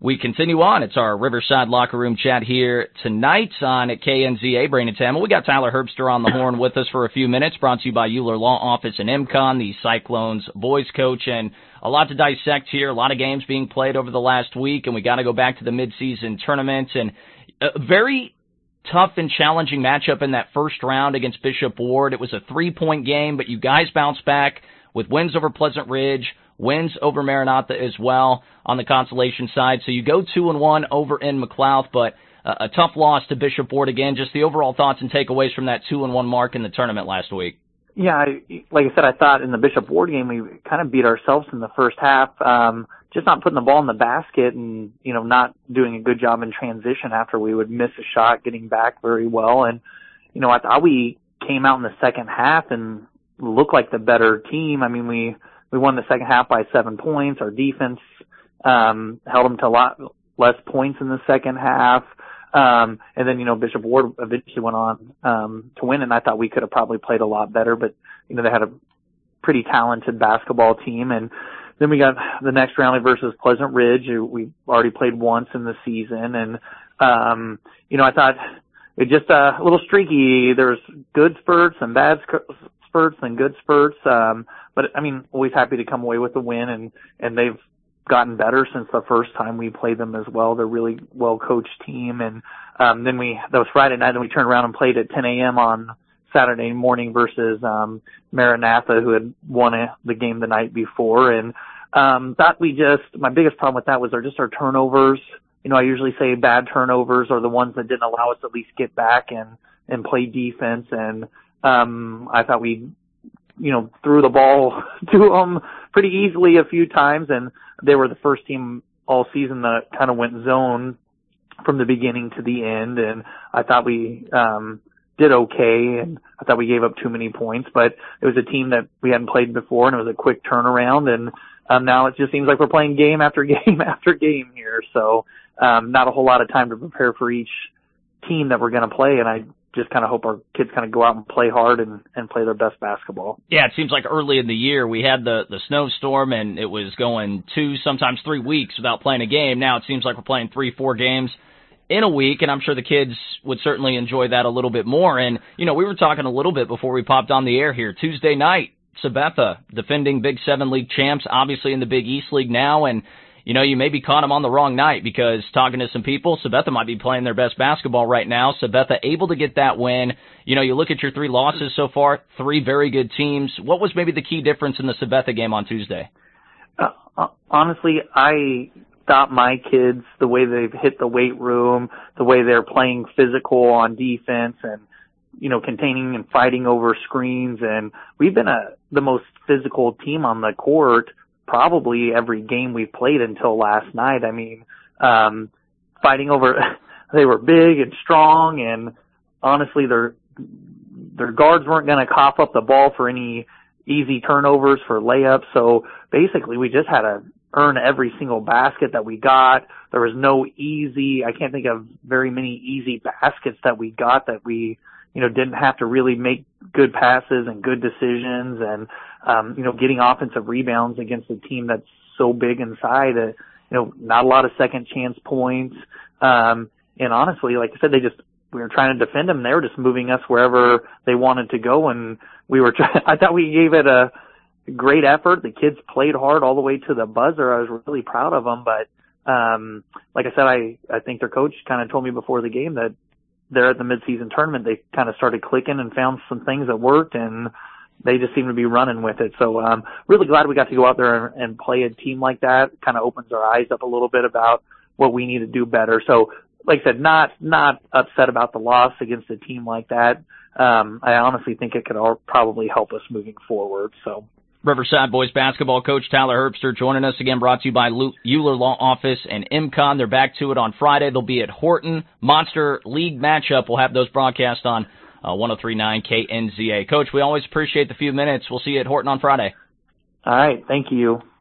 We continue on. It's our Riverside Locker Room chat here tonight on KNZA, Brain and Tamil. We got Tyler Herbster on the horn with us for a few minutes, brought to you by Euler Law Office and MCON, the Cyclones boys coach, and a lot to dissect here, a lot of games being played over the last week, and we got to go back to the midseason tournament, and a very tough and challenging matchup in that first round against Bishop Ward. It was a 3-point game, but you guys bounced back with wins over Pleasant Ridge, wins over Maranatha as well on the consolation side. So you go 2-1 over in McLouth, but a tough loss to Bishop Ward again. Just the overall thoughts and takeaways from that 2-1 mark in the tournament last week. Yeah, like I said, I thought in the Bishop Ward game we kind of beat ourselves in the first half, just not putting the ball in the basket and, not doing a good job in transition after we would miss a shot, getting back very well. And, I thought we came out in the second half and looked like the better team. I mean, we won the second half by 7 points. Our defense held them to a lot less points in the second half. And then, Bishop Ward eventually went on to win, and I thought we could have probably played a lot better, but, they had a pretty talented basketball team. And then we got the next round versus Pleasant Ridge, who we already played once in the season. And, I thought it just a little streaky. There's good spurts and bad spurts and good spurts. But I mean, always happy to come away with a win, and they've gotten better since the first time we played them as well. They're a really well-coached team. And then that was Friday night, and we turned around and played at 10 a.m. on Saturday morning versus Maranatha, who had won the game the night before. And my biggest problem with that was our turnovers. I usually say bad turnovers are the ones that didn't allow us to at least get back and play defense. And I thought we threw the ball to them pretty easily a few times, and they were the first team all season that kind of went zone from the beginning to the end, and I thought we did okay, and I thought we gave up too many points, but it was a team that we hadn't played before, and it was a quick turnaround, and now it just seems like we're playing game after game after game here, so not a whole lot of time to prepare for each team that we're going to play, and I just kind of hope our kids kind of go out and play hard and play their best basketball. Yeah, it seems like early in the year we had the snowstorm, and it was going 2, sometimes 3 weeks without playing a game. Now it seems like we're playing 3-4 games in a week, and I'm sure the kids would certainly enjoy that a little bit more. And, we were talking a little bit before we popped on the air here. Tuesday night, Sabetha, defending Big 7 League champs, obviously in the Big East League now, and you maybe caught them on the wrong night because talking to some people, Sabetha might be playing their best basketball right now. Sabetha able to get that win. You look at your 3 losses so far, 3 very good teams. What was maybe the key difference in the Sabetha game on Tuesday? Honestly, I thought my kids, the way they've hit the weight room, the way they're playing physical on defense and, containing and fighting over screens. And we've been the most physical team on the court probably every game we've played until last night. I mean, fighting over, they were big and strong, and honestly, their guards weren't going to cough up the ball for any easy turnovers for layups. So basically, we just had to earn every single basket that we got. There was no I can't think of very many easy baskets that we got that we, didn't have to really make good passes and good decisions and, getting offensive rebounds against a team that's so big inside, not a lot of second chance points. And honestly, like I said, we were trying to defend them. They were just moving us wherever they wanted to go. And I thought we gave it a great effort. The kids played hard all the way to the buzzer. I was really proud of them. But, like I said, I think their coach kind of told me before the game that they're at the midseason tournament. They kind of started clicking and found some things that worked, and they just seem to be running with it. So really glad we got to go out there and play a team like that. Kind of opens our eyes up a little bit about what we need to do better. So like I said, not upset about the loss against a team like that. I honestly think it could probably help us moving forward. So Riverside boys basketball coach Tyler Herbster joining us again, brought to you by Euler Law Office and MCON. They're back to it on Friday. They'll be at Horton. Monster League matchup. We'll have those broadcast on 103.9 KNZA. Coach, we always appreciate the few minutes. We'll see you at Horton on Friday. All right. Thank you.